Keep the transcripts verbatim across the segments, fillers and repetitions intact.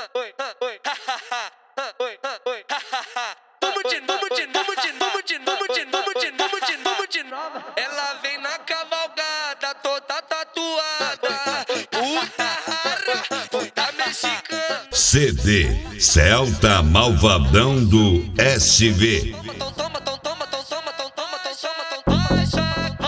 Vamos de novo, de novo, de novo, de novo, de novo, de novo, de novo, de novo. Ela vem na cavalgada, toda tatuada. Puta rara, puta mexicana. C D Celta Malvadão do S V. Toma, toma, toma, toma, toma, toma, toma, toma, toma, toma, toma,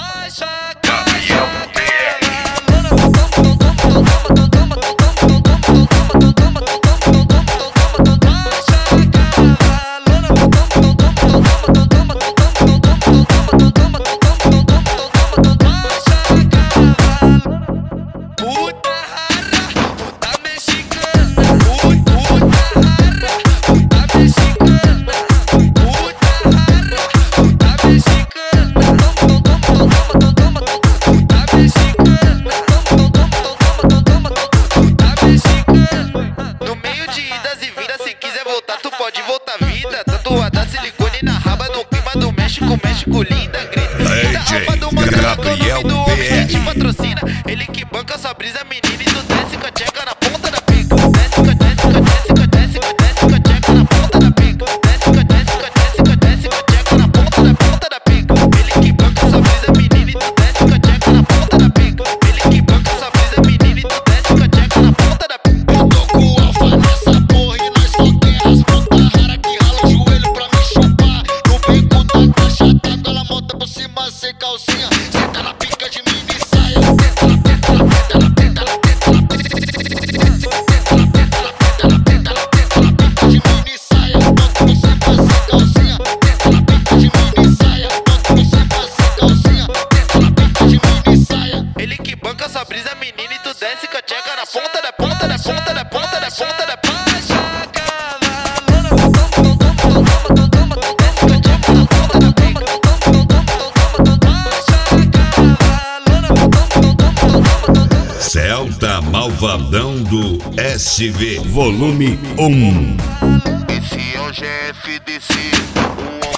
pode voltar vida, tatuada silicone na raba no clima do México, México linda, grita. D J Gabriel P R patrocina, ele que banca sua brisa, menina, e tu desce com a tcheca na ponta da pica. Desce com a desce com a desce com a desce com a desce com a tcheca na ponta da pica. Desce com a desce com a desce com a desce com a tcheca na ponta da ponta da pica. Ele que banca sua brisa, menina, e tu desce com a tcheca na ponta da pica. Ele que banca sua brisa, menina, e tu desce com a tcheca na ponta da pica. Eu tô com o alfa nessa porra e nós só quer as pontas raras que rala o joelho pra me chupar. No bico da caixa d'água, ela monta por cima sem calcinha. Senta na pica de mim e saia. Tenta na tenta na tenta na tenta na tenta na tenta na tenta na tenta na pica de mim e saia. Monta por cima sem calcinha. Tenta na pica de mim e saia. Monta por cima sem calcinha. Tenta na pica de mim e saia. Ele que banca sua brisa, menina, e tu desce com a tcheca na ponta da ponta da ponta da ponta da ponta da ponta. Celta Malvadão do S V, volume um. Esse é o G F D C, o